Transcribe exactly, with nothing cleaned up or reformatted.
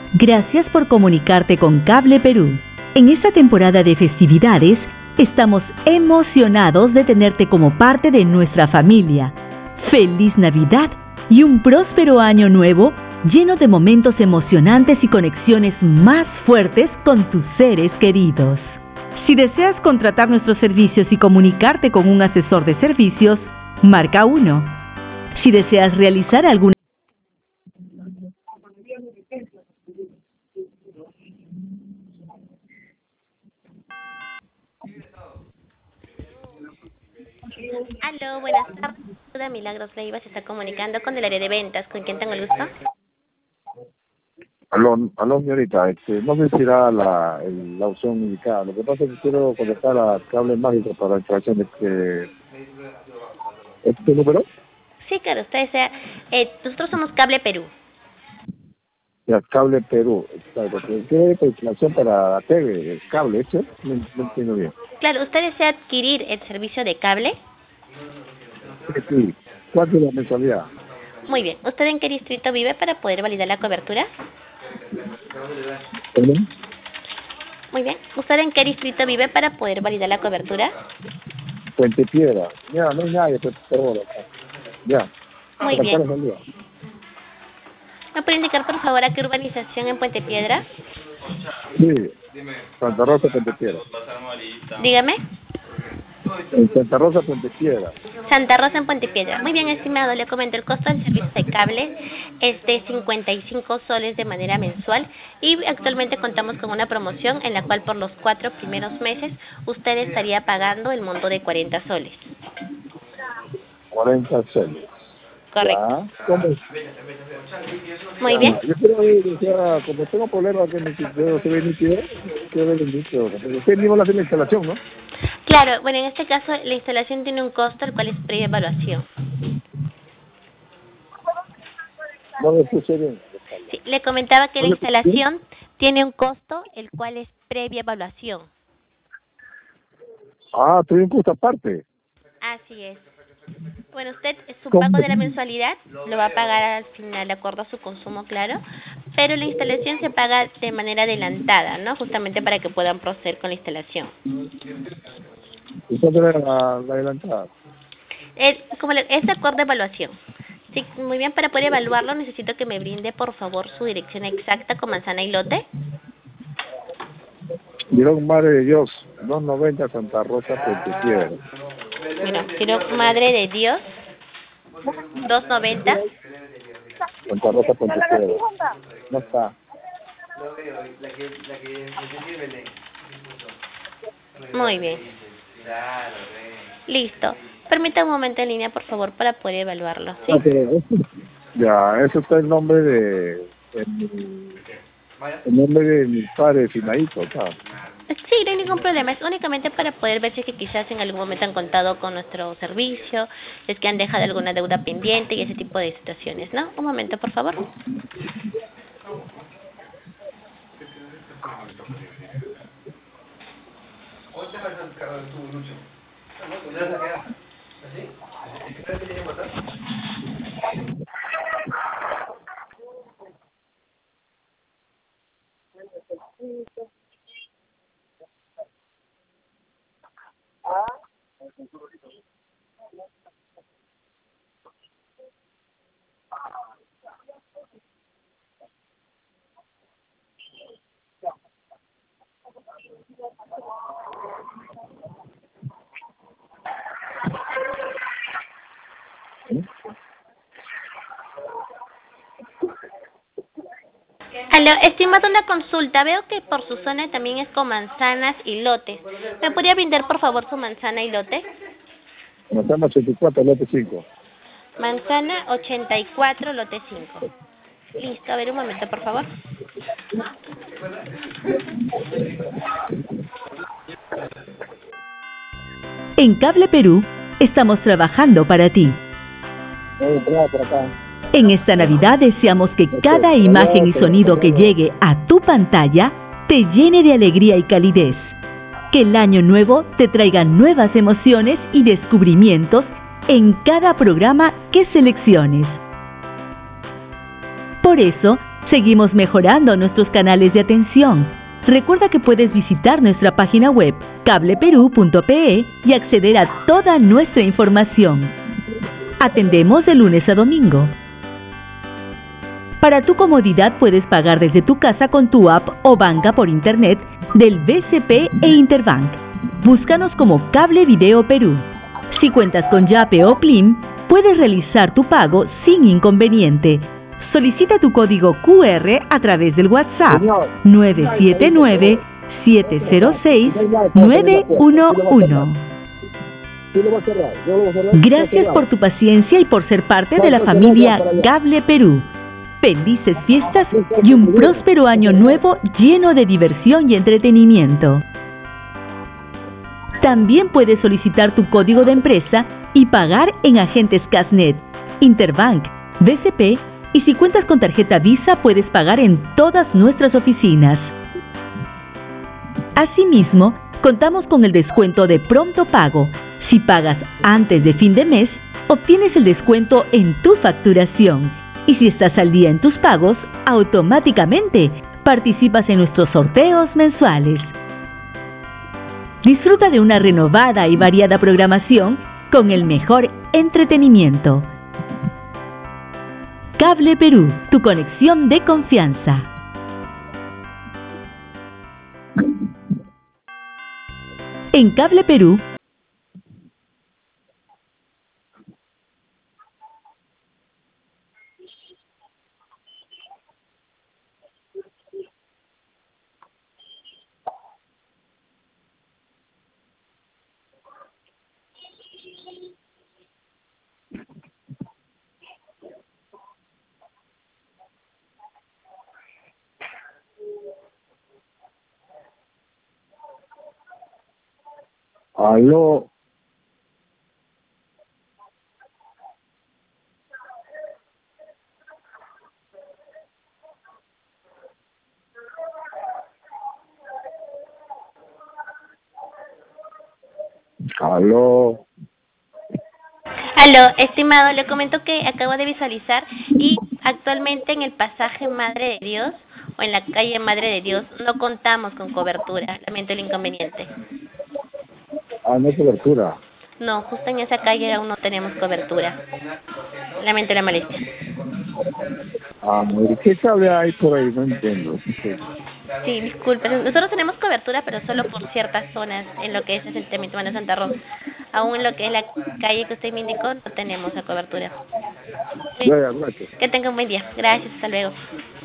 Gracias por comunicarte con Cable Perú. En esta temporada de festividades, estamos emocionados de tenerte como parte de nuestra familia. ¡Feliz Navidad y un próspero año nuevo lleno de momentos emocionantes y conexiones más fuertes con tus seres queridos! Si deseas contratar nuestros servicios y comunicarte con un asesor de servicios, marca uno. Si deseas realizar alguna Aló, buenas tardes. Saluda Milagros Leiva, se está comunicando con el área de ventas. ¿Con quién tengo el gusto? Aló, aló señorita, este, no sé si era la, el- la opción indicada. Lo que pasa es que quiero conectar a Cable Mágico para la instalación de que... ¿Este número? Sí, claro, usted desea. Eh, nosotros somos Cable Perú. Ya, Cable Perú. Exacto. ¿Qué instalación para la T V? ¿El cable ese? No, no entiendo bien. Claro, ¿usted desea adquirir el servicio de cable? Sí, sí. ¿Cuánto es la mensualidad? Muy bien. ¿Usted en qué distrito vive para poder validar la cobertura? ¿Perdón? Muy bien. ¿Usted en qué distrito vive para poder validar la cobertura? Puente Piedra. Ya, no hay nadie, por favor. Ya. Muy Para bien. acá la salida. ¿Me puede indicar, por favor, a qué urbanización en Puente Piedra? Sí. Santa Rosa, Puente Piedra. Dígame. En Santa Rosa, Puente Piedra. Santa Rosa en Puente Piedra. Muy bien, estimado, le comento, el costo del servicio de cable es de cincuenta y cinco soles de manera mensual y actualmente contamos con una promoción en la cual por los cuatro primeros meses usted estaría pagando el monto de cuarenta soles. cuarenta soles. Correcto. Ya. ¿Cómo es? Muy Ya, bien. yo quiero ver, o sea, como tengo problemas que mi dedo se ve nítido, quiero ver el nítido. Usted mismo le hace la instalación, ¿no? Claro, bueno, en este caso la instalación tiene un costo el cual es previa evaluación. No me escuché bien. Sí, le comentaba que ¿No la le escuché bien? instalación tiene un costo el cual es previa evaluación. Ah, tuve un costo aparte. Así es. Bueno, usted su ¿Cómo? pago de la mensualidad lo va a pagar al final de acuerdo a su consumo, claro, pero la instalación se paga de manera adelantada, ¿no? Justamente para que puedan proceder con la instalación. ¿Y cuánto era la, la adelantada? Eh, como le, es de acuerdo a evaluación. Sí, muy bien, para poder evaluarlo necesito que me brinde, por favor, su dirección exacta con manzana y lote. Dirón Madre de Dios, doscientos noventa Santa Rosa, Puente Piedra. Bueno, quiero Madre de Dios, doscientos noventa. Santa Rosa, Puente Piedra. No está. Muy bien. Listo. Permita un momento en línea, por favor, para poder evaluarlo, ¿sí? Ah, pero eso- Ya, eso está el nombre de... El, el nombre de mi padre, Sinaíto, ¿sabes? Sí, no hay ningún problema. Es únicamente para poder ver si es que quizás en algún momento han contado con nuestro servicio, si es que han dejado alguna deuda pendiente y ese tipo de situaciones, ¿no? Un momento, por favor. Aló, estimado, una consulta. Veo que por su zona también es con manzanas y lotes. ¿Me podría brindar, por favor, su manzana y lote? Manzana ochenta y cuatro, lote cinco. Manzana ochenta y cuatro, lote cinco. Listo, a ver un momento, por favor. En Cable Perú, estamos trabajando para ti. No hay entrada por acá. En esta Navidad deseamos que cada imagen y sonido que llegue a tu pantalla te llene de alegría y calidez. Que el año nuevo te traiga nuevas emociones y descubrimientos en cada programa que selecciones. Por eso, Seguimos mejorando nuestros canales de atención. Recuerda que puedes visitar nuestra página web cable perú punto pe y acceder a toda nuestra información. Atendemos de lunes a domingo. Para tu comodidad puedes pagar desde tu casa con tu app o banca por internet del B C P e Interbank. Búscanos como Cable Video Perú. Si cuentas con Yape o Plim, puedes realizar tu pago sin inconveniente. Solicita tu código cu erre a través del WhatsApp nueve siete nueve, siete cero seis, nueve uno uno. Gracias por tu paciencia y por ser parte de la familia Cable Perú. Felices fiestas y un próspero año nuevo lleno de diversión y entretenimiento. También puedes solicitar tu código de empresa y pagar en agentes Casnet, Interbank, B C P, y si cuentas con tarjeta Visa puedes pagar en todas nuestras oficinas. Asimismo, contamos con el descuento de pronto pago. Si pagas antes de fin de mes, obtienes el descuento en tu facturación. Y si estás al día en tus pagos, automáticamente participas en nuestros sorteos mensuales. Disfruta de una renovada y variada programación con el mejor entretenimiento. Cable Perú, tu conexión de confianza. En Cable Perú, Aló. Aló. Aló, estimado, le comento que acabo de visualizar y actualmente en el pasaje Madre de Dios o en la calle Madre de Dios no contamos con cobertura. Lamento el inconveniente. Ah, no hay cobertura. No, justo en esa calle aún no tenemos cobertura. Lamento la molestia. Ah, ¿y qué cable hay por ahí? No entiendo. Sí. Sí, disculpe. Nosotros tenemos cobertura, pero solo por ciertas zonas en lo que es el Cementerio de Santa Rosa. Aún en lo que es la calle que usted me indicó, no tenemos la cobertura. Sí. Ya, ya, gracias. Que tenga un buen día. Gracias, hasta luego.